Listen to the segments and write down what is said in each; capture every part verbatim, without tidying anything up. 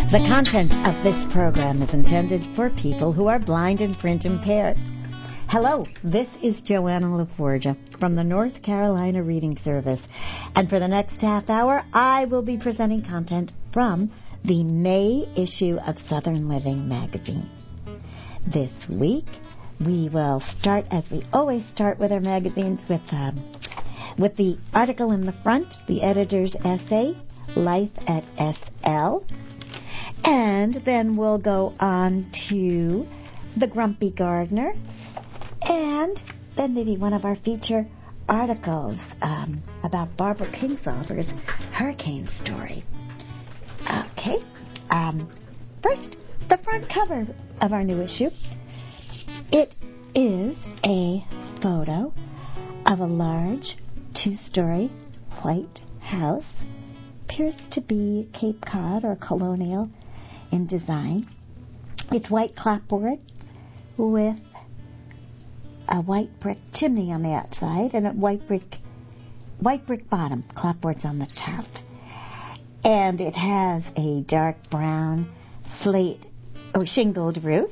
The content of this program is intended for people who are blind and print impaired. Hello, this is Joanna LaForgia from the North Carolina Reading Service. And for the next half hour, I will be presenting content from the May issue of Southern Living magazine. This week, we will start, as we always start with our magazines, with, um, with the article in the front, the editor's essay, Life at S L. And then we'll go on to The Grumpy Gardener, and then maybe one of our feature articles um, about Barbara Kingsolver's hurricane story. Okay, um, first, the front cover of our new issue. It is a photo of a large two-story white house. Appears to be Cape Cod or colonial in design. It's white clapboard with a white brick chimney on the outside and a white brick white brick bottom. Clapboard's on the top. And it has a dark brown slate or shingled roof.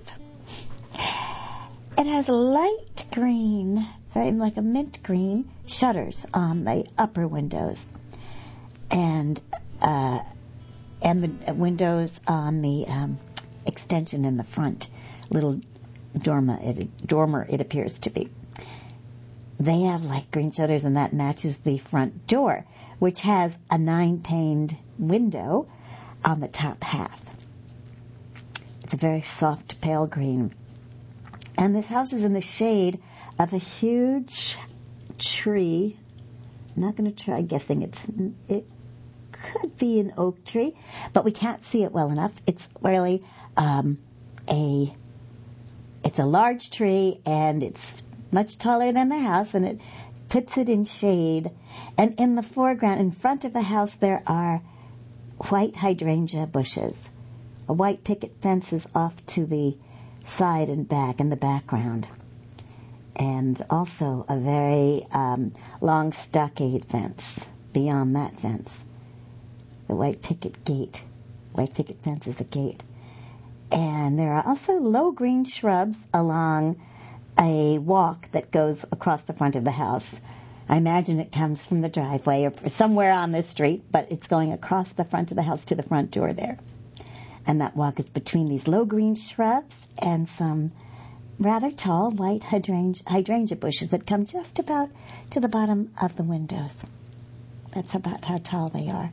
It has light green, very like a mint green, shutters on the upper windows. And uh, and the windows on the um, extension in the front, little dormer it, dormer it appears to be. They have light green shutters, and that matches the front door, which has a nine-paned window on the top half. It's a very soft pale green. And this house is in the shade of a huge tree. I'm not going to try guessing. It's it could be an oak tree, but we can't see it well enough. It's really um, a it's a large tree, and it's much taller than the house, and it puts it in shade. And in the foreground, in front of the house, there are white hydrangea bushes. A white picket fence is off to the side and back in the background. And also a very um, long stockade fence beyond that fence. The white picket gate. White picket fence is a gate. And there are also low green shrubs along a walk that goes across the front of the house. I imagine it comes from the driveway or somewhere on this street, but it's going across the front of the house to the front door there. And that walk is between these low green shrubs and some rather tall white hydrangea, hydrangea bushes that come just about to the bottom of the windows. That's about how tall they are.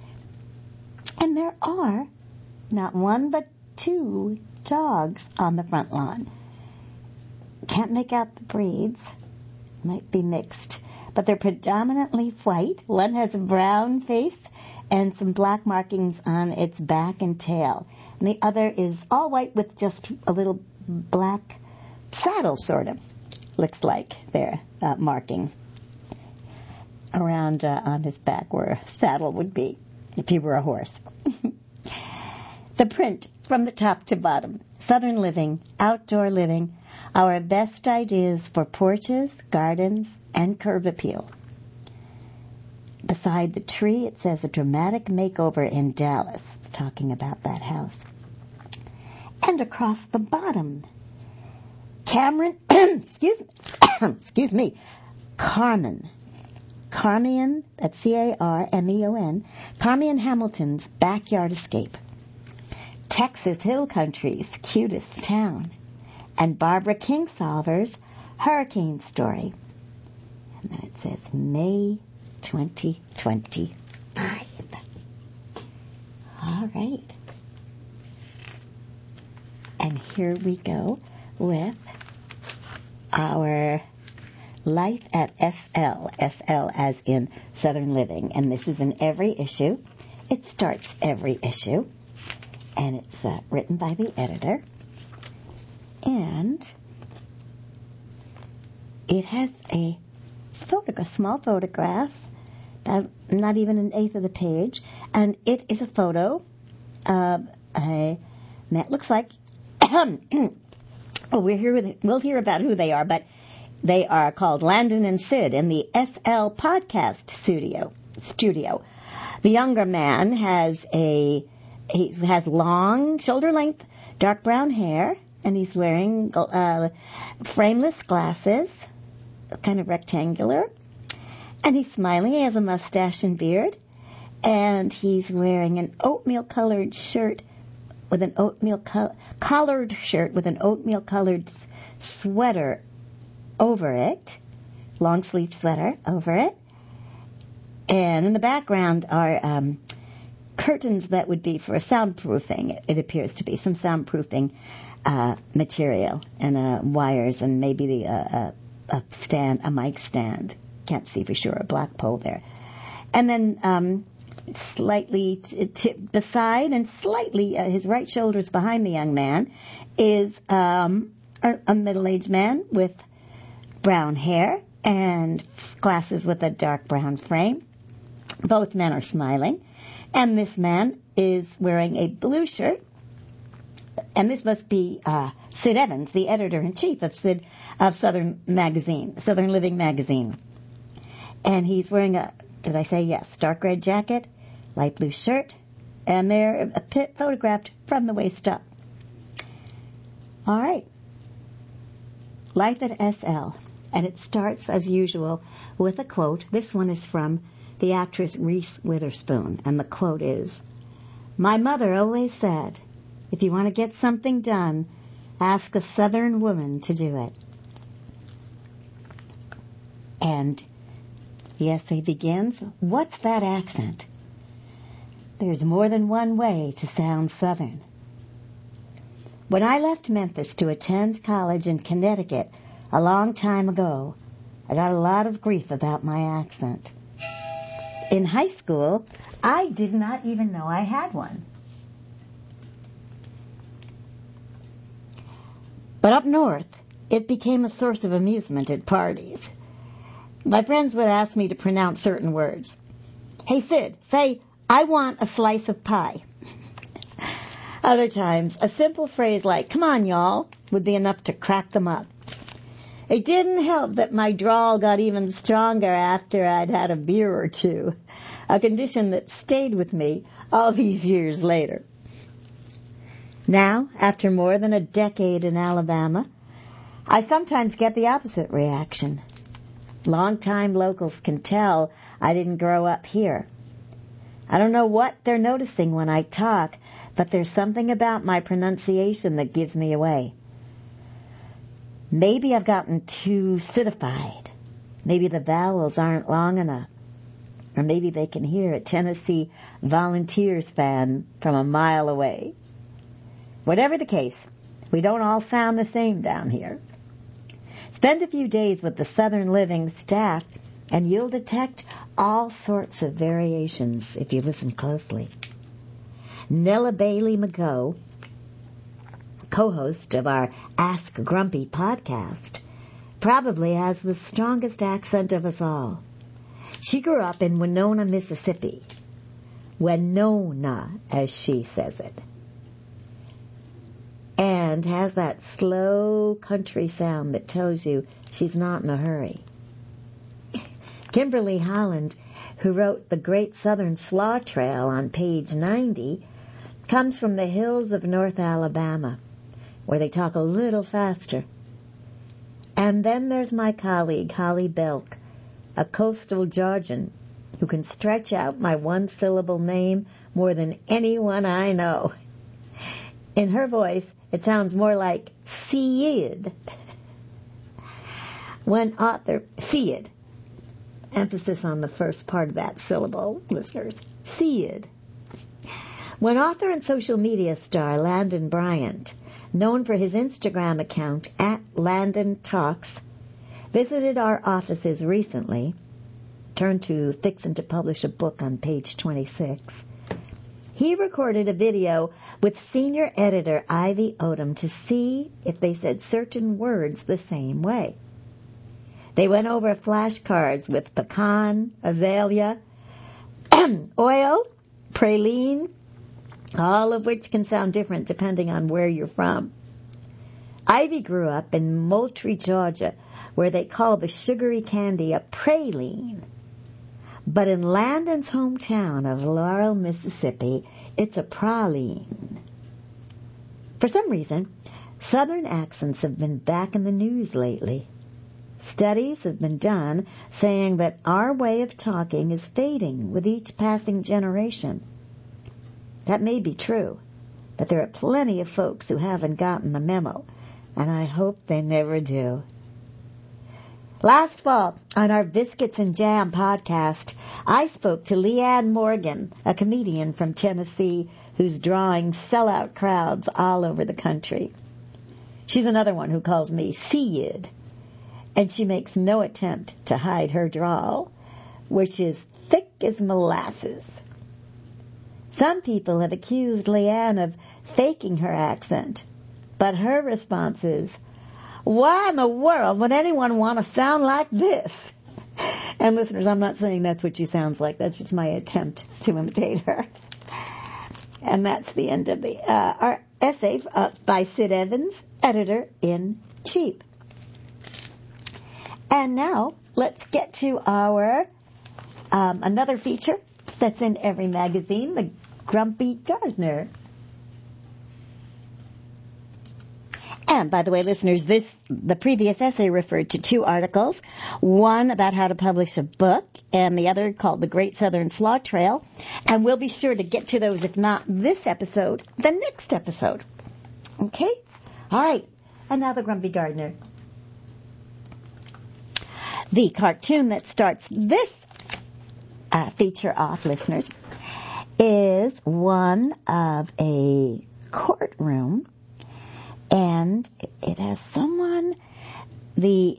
And there are not one but two dogs on the front lawn. Can't make out the breeds. Might be mixed. But they're predominantly white. One has a brown face and some black markings on its back and tail. And the other is all white with just a little black saddle, sort of, looks like their uh, marking around uh, on his back where a saddle would be if he were a horse. The print from the top to bottom. Southern Living, Outdoor Living, our best ideas for porches, gardens, and curb appeal. Beside the tree, it says a dramatic makeover in Dallas, talking about that house. And across the bottom, Cameron, excuse me, excuse me, Carmen, Carmian, that's C A R M E O N, Carmian Hamilton's Backyard Escape, Texas Hill Country's Cutest Town, and Barbara Kingsolver's Hurricane Story. And then it says May twenty twenty-five. All right. And here we go with our Life at S L. S L as in Southern Living. And this is in every issue. It starts every issue. And it's uh, written by the editor. And it has a photograph, a small photograph, about not even an eighth of the page, and it is a photo of a man. It looks like oh, we're here with, we'll hear about who they are, but they are called Landon and Sid in the S L podcast studio. Studio. The younger man has a he has long, shoulder-length, dark brown hair, and he's wearing uh, frameless glasses, kind of rectangular. And he's smiling. He has a mustache and beard. And he's wearing an oatmeal-colored shirt with an oatmeal co- collared shirt with an oatmeal-colored sweater over it, long-sleeve sweater over it. And in the background are um, curtains that would be for soundproofing. It appears to be some soundproofing uh, material and uh, wires and maybe the uh, a stand, a mic stand. Can't see for sure, a black pole there. And then um, slightly t- t- beside and slightly, uh, his right shoulder is behind the young man, is um, a, a middle-aged man with brown hair and glasses with a dark brown frame. Both men are smiling. And this man is wearing a blue shirt. And this must be uh, Sid Evans, the editor-in-chief of Sid of Southern Magazine, Southern Living Magazine. And he's wearing a, did I say yes, dark red jacket, light blue shirt, and they're a pit photographed from the waist up. All right. Life at S L. And it starts, as usual, with a quote. This one is from the actress Reese Witherspoon. And the quote is, "My mother always said, if you want to get something done, ask a Southern woman to do it." And the essay begins, what's that accent? There's more than one way to sound Southern. When I left Memphis to attend college in Connecticut a long time ago, I got a lot of grief about my accent. In high school, I did not even know I had one. But up north, it became a source of amusement at parties. My friends would ask me to pronounce certain words. Hey, Sid, say, I want a slice of pie. Other times, a simple phrase like, come on, y'all, would be enough to crack them up. It didn't help that my drawl got even stronger after I'd had a beer or two, a condition that stayed with me all these years later. Now, after more than a decade in Alabama, I sometimes get the opposite reaction. Long-time locals can tell I didn't grow up here. I don't know what they're noticing when I talk, but there's something about my pronunciation that gives me away. Maybe I've gotten too citified. Maybe the vowels aren't long enough. Or maybe they can hear a Tennessee Volunteers fan from a mile away. Whatever the case, we don't all sound the same down here. Spend a few days with the Southern Living staff, and you'll detect all sorts of variations if you listen closely. Nella Bailey McGough, co-host of our Ask Grumpy podcast, probably has the strongest accent of us all. She grew up in Winona, Mississippi. Winona, as she says it. And has that slow country sound that tells you she's not in a hurry. Kimberly Holland, who wrote The Great Southern Slaw Trail on page ninety, comes from the hills of North Alabama, where they talk a little faster. And then there's my colleague, Holly Belk, a coastal Georgian who can stretch out my one-syllable name more than anyone I know. In her voice, it sounds more like Sid. When author, Sid, emphasis on the first part of that syllable, listeners, Sid. When author and social media star Landon Bryant, known for his Instagram account at Landon Talks, visited our offices recently, turn to Fixin' to Publish a Book on page twenty-six, he recorded a video with senior editor Ivy Odom to see if they said certain words the same way. They went over flashcards with pecan, azalea, oil, praline, all of which can sound different depending on where you're from. Ivy grew up in Moultrie, Georgia, where they call the sugary candy a praline. But in Landon's hometown of Laurel, Mississippi, It's a praline. For some reason, Southern accents have been back in the news lately. Studies have been done saying that our way of talking is fading with each passing generation. That may be true, but there are plenty of folks who haven't gotten the memo, and I hope they never do. Last fall, on our Biscuits and Jam podcast, I spoke to Leanne Morgan, a comedian from Tennessee who's drawing sellout crowds all over the country. She's another one who calls me Seed, and she makes no attempt to hide her drawl, which is thick as molasses. Some people have accused Leanne of faking her accent, but her response is, "Why in the world would anyone want to sound like this?" And listeners, I'm not saying that's what she sounds like. That's just my attempt to imitate her. And that's the end of the uh, our essay uh, by Sid Evans, editor-in-chief. And now let's get to our um, another feature that's in every magazine, the Grumpy Gardener. And by the way, listeners, this the previous essay referred to two articles, one about how to publish a book and the other called The Great Southern Slaw Trail. And we'll be sure to get to those, if not this episode, the next episode. Okay? All right. And now the Grumpy Gardener. The cartoon that starts this uh, feature off, listeners, is one of a courtroom. And it has someone, the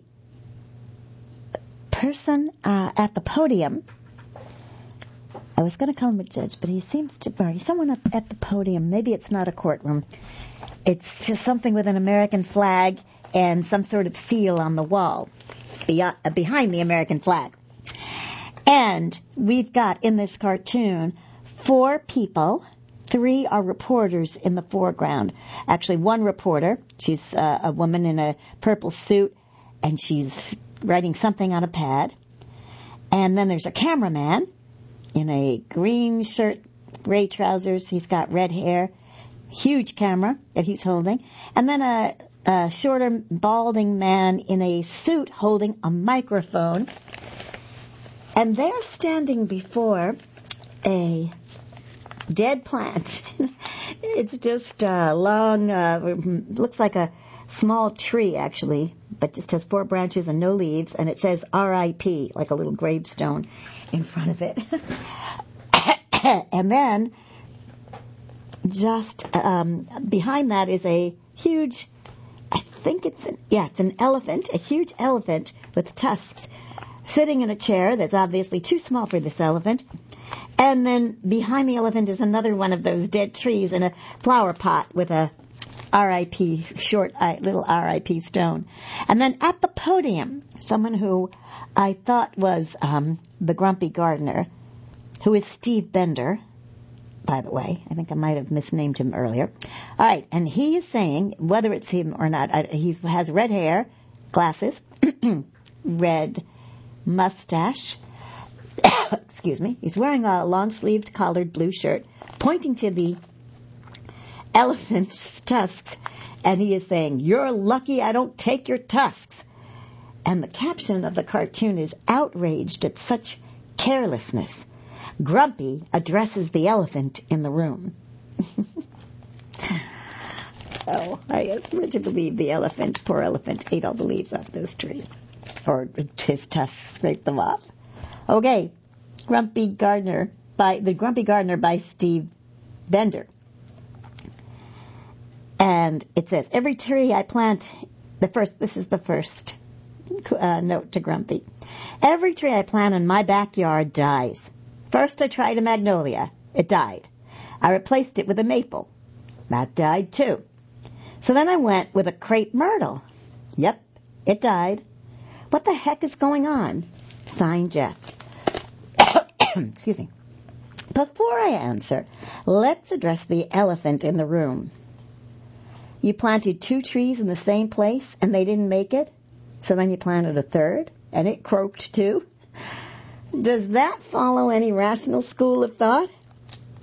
person uh, at the podium, I was going to call him a judge, but he seems to be someone up at the podium. Maybe it's not a courtroom. It's just something with an American flag and some sort of seal on the wall beyond, uh, behind the American flag. And we've got in this cartoon four people. Three are reporters in the foreground. Actually, one reporter, she's uh, a woman in a purple suit, and she's writing something on a pad. And then there's a cameraman in a green shirt, gray trousers. He's got red hair, huge camera that he's holding. And then a, a shorter, balding man in a suit holding a microphone. And they're standing before a dead plant. It's just a long, uh, looks like a small tree, actually, but just has four branches and no leaves, and it says R I P, like a little gravestone in front of it. And then, just um, behind that is a huge, I think it's, an, yeah, it's an elephant, a huge elephant with tusks, sitting in a chair that's obviously too small for this elephant. And then behind the elephant is another one of those dead trees in a flower pot with a R I P, short little R I P stone. And then at the podium, someone who I thought was um, the Grumpy Gardener, who is Steve Bender, by the way. I think I might have misnamed him earlier. All right, and he is saying, whether it's him or not, he has red hair, glasses, red mustache, excuse me, he's wearing a long-sleeved collared blue shirt, pointing to the elephant's tusks, and he is saying, "You're lucky I don't take your tusks." And the caption of the cartoon is, "Outraged at such carelessness, Grumpy addresses the elephant in the room." Oh, I guess we're to believe the elephant, poor elephant, ate all the leaves off those trees. Or his tusks scraped them off. Okay, Grumpy Gardener by the Grumpy Gardener by Steve Bender. And it says, "Every tree I plant," the first, this is the first uh, note to Grumpy. "Every tree I plant in my backyard dies. First I tried a magnolia. It died. I replaced it with a maple. That died too. So then I went with a crepe myrtle. Yep, it died. What the heck is going on? Signed, Jeff." Excuse me. Before I answer, let's address the elephant in the room. You planted two trees in the same place and they didn't make it? So then you planted a third and it croaked too? Does that follow any rational school of thought?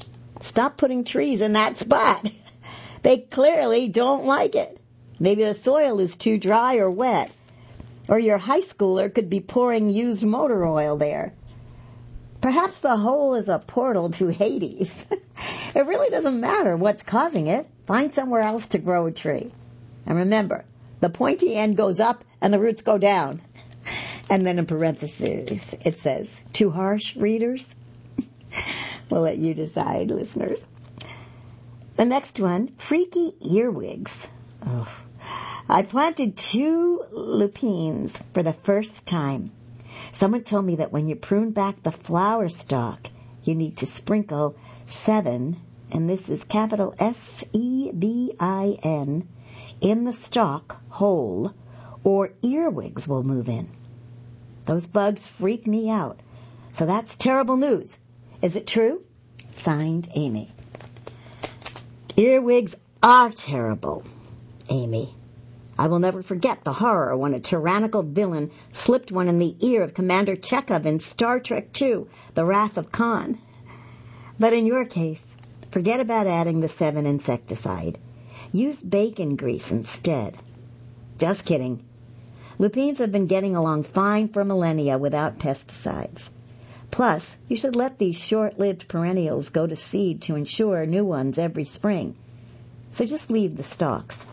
Stop putting trees in that spot. They clearly don't like it. Maybe the soil is too dry or wet. Or your high schooler could be pouring used motor oil there. Perhaps the hole is a portal to Hades. It really doesn't matter what's causing it. Find somewhere else to grow a tree. And remember, the pointy end goes up and the roots go down. And then in parentheses, it says, too harsh, readers? We'll let you decide, listeners. The next one, freaky earwigs. Oh. I planted two lupines for the first time. Someone told me that when you prune back the flower stalk, you need to sprinkle seven, and this is capital S E V I N, in the stalk whole, or earwigs will move in. Those bugs freak me out. So that's terrible news. Is it true? Signed, Amy. Earwigs are terrible, Amy. I will never forget the horror when a tyrannical villain slipped one in the ear of Commander Chekhov in Star Trek two, The Wrath of Khan. But in your case, forget about adding the seven insecticide. Use bacon grease instead. Just kidding. Lupines have been getting along fine for millennia without pesticides. Plus, you should let these short-lived perennials go to seed to ensure new ones every spring. So just leave the stalks.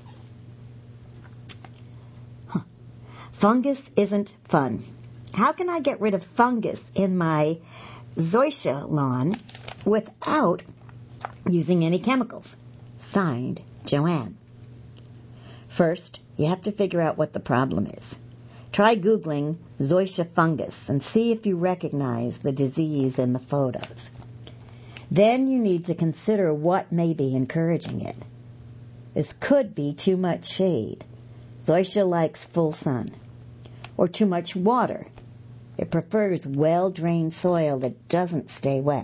Huh. Fungus isn't fun. How can I get rid of fungus in my zoysia lawn without using any chemicals? Signed, Joanne. First, you have to figure out what the problem is. Try Googling zoysia fungus and see if you recognize the disease in the photos. Then you need to consider what may be encouraging it. This could be too much shade. Zoysia likes full sun. Or too much water. It prefers well-drained soil that doesn't stay wet.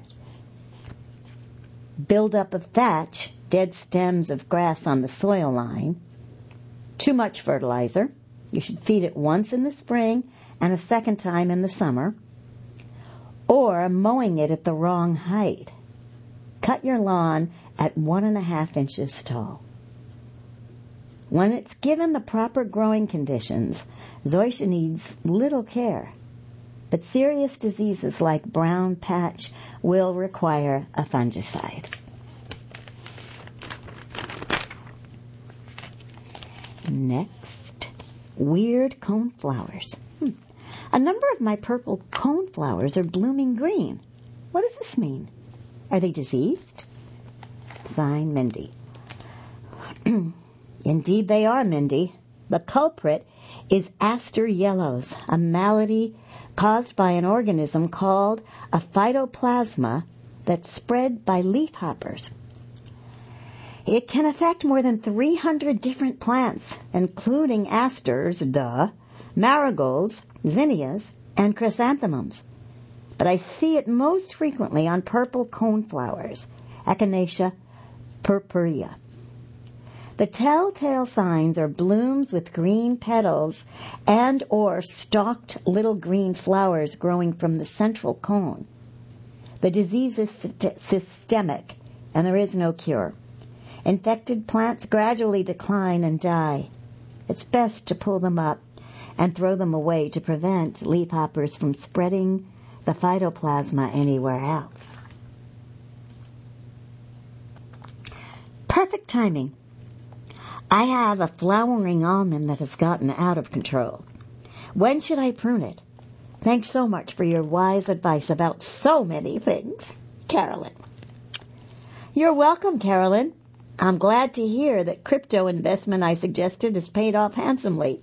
Buildup of thatch, dead stems of grass on the soil line. Too much fertilizer. You should feed it once in the spring and a second time in the summer. Or mowing it at the wrong height. Cut your lawn at one and a half inches tall. When it's given the proper growing conditions, zoysia needs little care. But serious diseases like brown patch will require a fungicide. Next, weird coneflowers. Hmm. A number of my purple coneflowers are blooming green. What does this mean? Are they diseased? Signed, Mindy. Indeed they are, Mindy. The culprit is aster yellows, a malady caused by an organism called a phytoplasma that's spread by leafhoppers. It can affect more than three hundred different plants, including asters, duh, marigolds, zinnias, and chrysanthemums. But I see it most frequently on purple coneflowers, Echinacea purpurea. The telltale signs are blooms with green petals and or stalked little green flowers growing from the central cone. The disease is systemic, and there is no cure. Infected plants gradually decline and die. It's best to pull them up and throw them away to prevent leafhoppers from spreading the phytoplasma anywhere else. Perfect timing. I have a flowering almond that has gotten out of control. When should I prune it? Thanks so much for your wise advice about so many things, Carolyn. You're welcome, Carolyn. I'm glad to hear that crypto investment I suggested has paid off handsomely.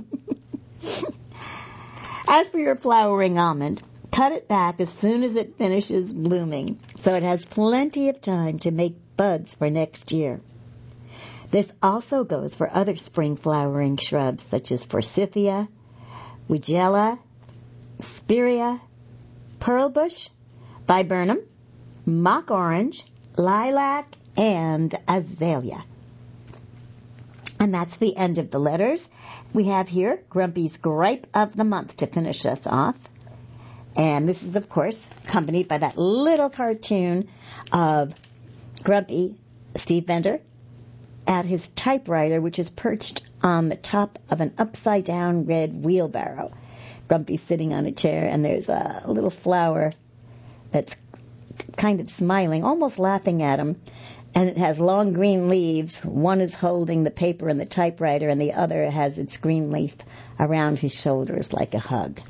As for your flowering almond, cut it back as soon as it finishes blooming, so it has plenty of time to make buds for next year. This also goes for other spring flowering shrubs such as forsythia, weigela, spirea, pearlbush, viburnum, mock orange, lilac, and azalea. And that's the end of the letters. We have here Grumpy's Gripe of the Month to finish us off. And this is, of course, accompanied by that little cartoon of Grumpy, Steve Bender, at his typewriter, which is perched on the top of an upside-down red wheelbarrow. Grumpy's sitting on a chair, and there's a little flower that's kind of smiling, almost laughing at him, and it has long green leaves. One is holding the paper and the typewriter, and the other has its green leaf around his shoulders like a hug.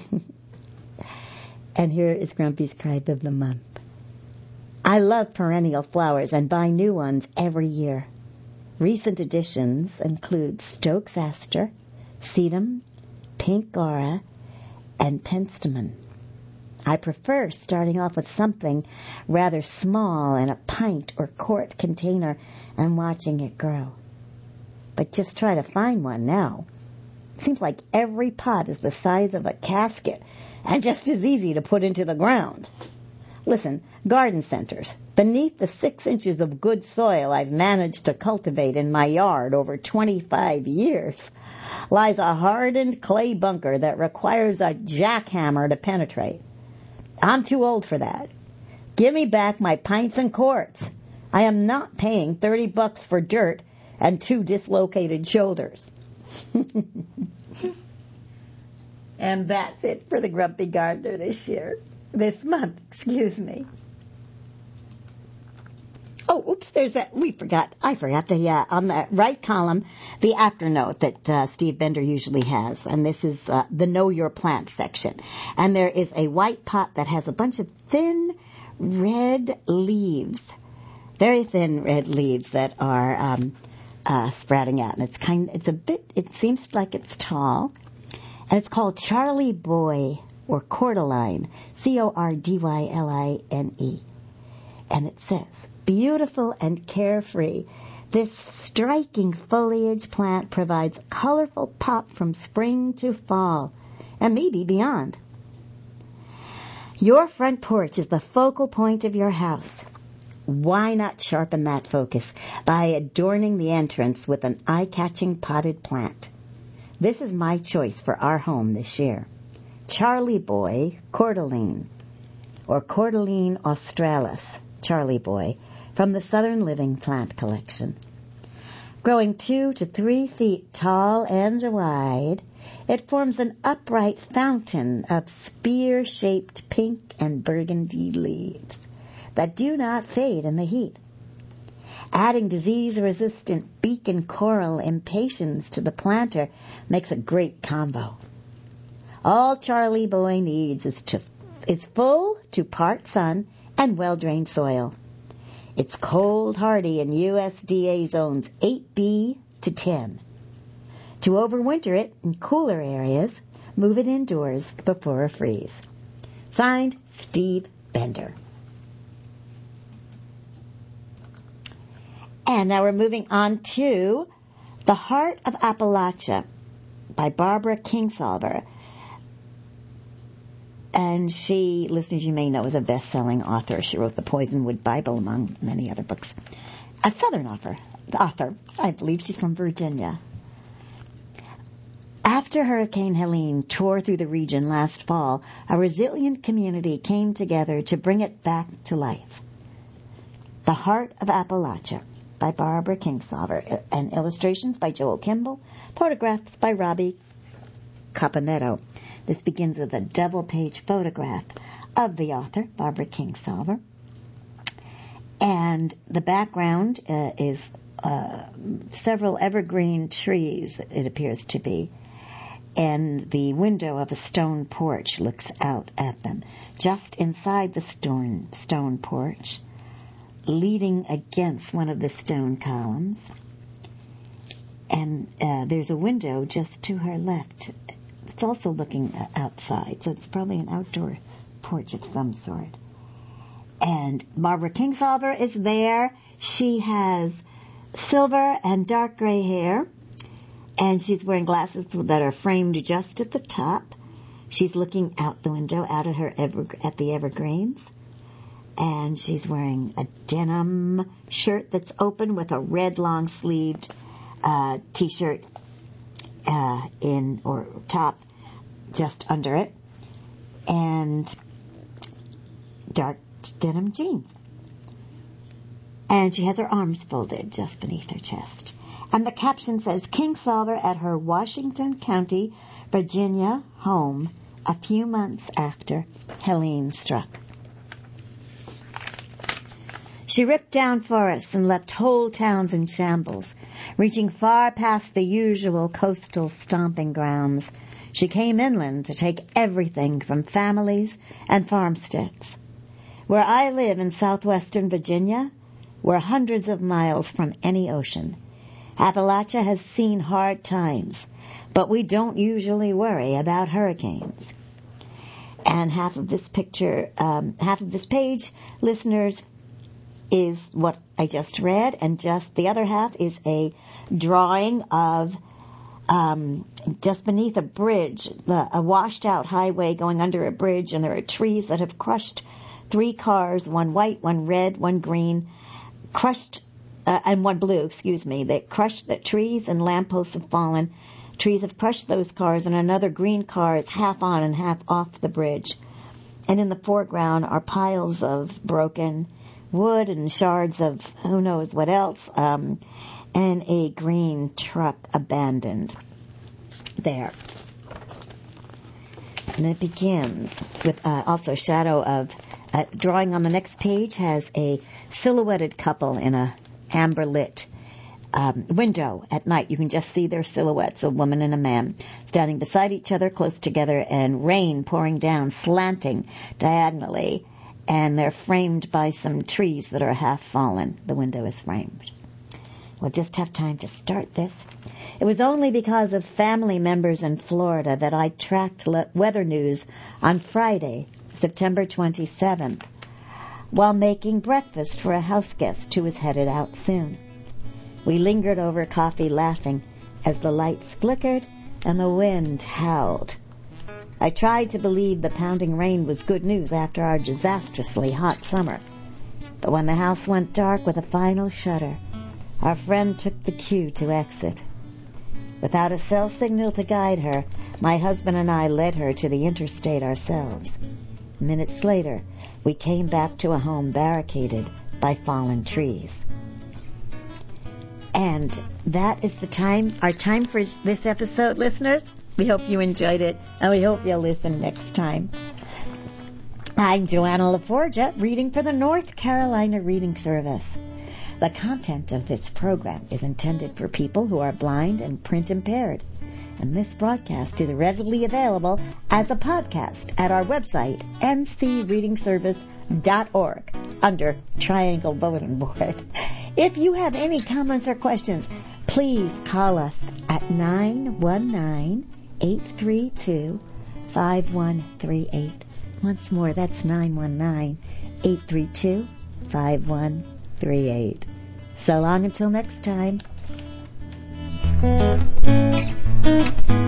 And here is Grumpy's Gripe of the Month. I love perennial flowers and buy new ones every year. Recent additions include Stokes Aster, Sedum, Pink Aura, and Penstemon. I prefer starting off with something rather small in a pint or quart container and watching it grow. But just try to find one now. It seems like every pot is the size of a casket and just as easy to put into the ground. Listen, garden centers. Beneath the six inches of good soil I've managed to cultivate in my yard over twenty-five years lies a hardened clay bunker that requires a jackhammer to penetrate. I'm too old for that. Give me back my pints and quarts. I am not paying thirty bucks for dirt and two dislocated shoulders. And that's it for the Grumpy Gardener this year. This month, excuse me. Oh, oops, there's that. We forgot. I forgot the, uh, on the right column, the afternote that uh, Steve Bender usually has. And this is uh, the Know Your Plant section. And there is a white pot that has a bunch of thin red leaves. Very thin red leaves that are um, uh, sprouting out. And it's kind, it's a bit, it seems like it's tall. And it's called Charlie Boy, or Cordyline, C O R D Y L I N E. And it says, beautiful and carefree, this striking foliage plant provides a colorful pop from spring to fall, and maybe beyond. Your front porch is the focal point of your house. Why not sharpen that focus by adorning the entrance with an eye-catching potted plant? This is my choice for our home this year. Charlie Boy Cordyline, or Cordyline australis, Charlie Boy, from the Southern Living Plant Collection. Growing two to three feet tall and wide, it forms an upright fountain of spear-shaped pink and burgundy leaves that do not fade in the heat. Adding disease-resistant beacon coral impatiens to the planter makes a great combo. All Charlie Boy needs is to is full to part sun and well-drained soil. It's cold hardy in U S D A zones eight B to ten. To overwinter it in cooler areas, move it indoors before a freeze. Signed, Steve Bender. And now we're moving on to The Heart of Appalachia by Barbara Kingsolver. And she, listeners, you may know, is a best-selling author. She wrote the Poisonwood Bible, among many other books. A Southern author, author. I believe she's from Virginia. After Hurricane Helene tore through the region last fall, a resilient community came together to bring it back to life. The Heart of Appalachia by Barbara Kingsolver, and illustrations by Joel Kimball, photographs by Robbie Caponetto. This begins with a double-page photograph of the author, Barbara Kingsolver. And the background uh, is uh, several evergreen trees, it appears to be. And the window of a stone porch looks out at them. Just inside the stone, stone porch, leaning against one of the stone columns. And uh, there's a window just to her left. It's also looking outside, so it's probably an outdoor porch of some sort. And Barbara Kingsolver is there. She has silver and dark gray hair, and she's wearing glasses that are framed just at the top. She's looking out the window, out at her ever, at the evergreens, and she's wearing a denim shirt that's open with a red long-sleeved uh, T-shirt uh, in or top just under it, and dark denim jeans. And she has her arms folded just beneath her chest. And the caption says, Kingsolver at her Washington County, Virginia home a few months after Helene struck. She ripped down forests and left whole towns in shambles, reaching far past the usual coastal stomping grounds. She came inland to take everything from families and farmsteads. Where I live in southwestern Virginia, we're hundreds of miles from any ocean. Appalachia has seen hard times, but we don't usually worry about hurricanes. And half of this picture, um, half of this page, listeners, is what I just read, and just the other half is a drawing of um, just beneath a bridge, a washed-out highway going under a bridge, and there are trees that have crushed three cars, one white, one red, one green, crushed, uh, and one blue, excuse me. They crushed the trees and lampposts have fallen. Trees have crushed those cars, and another green car is half on and half off the bridge. And in the foreground are piles of broken wood and shards of who knows what else, um, and a green truck abandoned there. And it begins with uh, also shadow of uh, drawing on the next page has a silhouetted couple in a amber lit um, window at night. You can just see their silhouettes, a woman and a man, standing beside each other, close together, and rain pouring down, slanting diagonally, and they're framed by some trees that are half fallen. The window is framed. We'll just have time to start this. It was only because of family members in Florida that I tracked le- weather news on Friday, September twenty-seventh, while making breakfast for a house guest who was headed out soon. We lingered over coffee laughing as the lights flickered and the wind howled. I tried to believe the pounding rain was good news after our disastrously hot summer. But when the house went dark with a final shudder, our friend took the cue to exit. Without a cell signal to guide her, my husband and I led her to the interstate ourselves. Minutes later, we came back to a home barricaded by fallen trees. And that is the time, our time for this episode, listeners. We hope you enjoyed it, and we hope you'll listen next time. I'm Joanna LaForgia, reading for the North Carolina Reading Service. The content of this program is intended for people who are blind and print impaired, and this broadcast is readily available as a podcast at our website, n c reading service dot org, under Triangle Bulletin Board. If you have any comments or questions, please call us at nine one nine, eight three two, five one three eight. Once more, that's nine one nine, eight three two, five one three eight. So long until next time.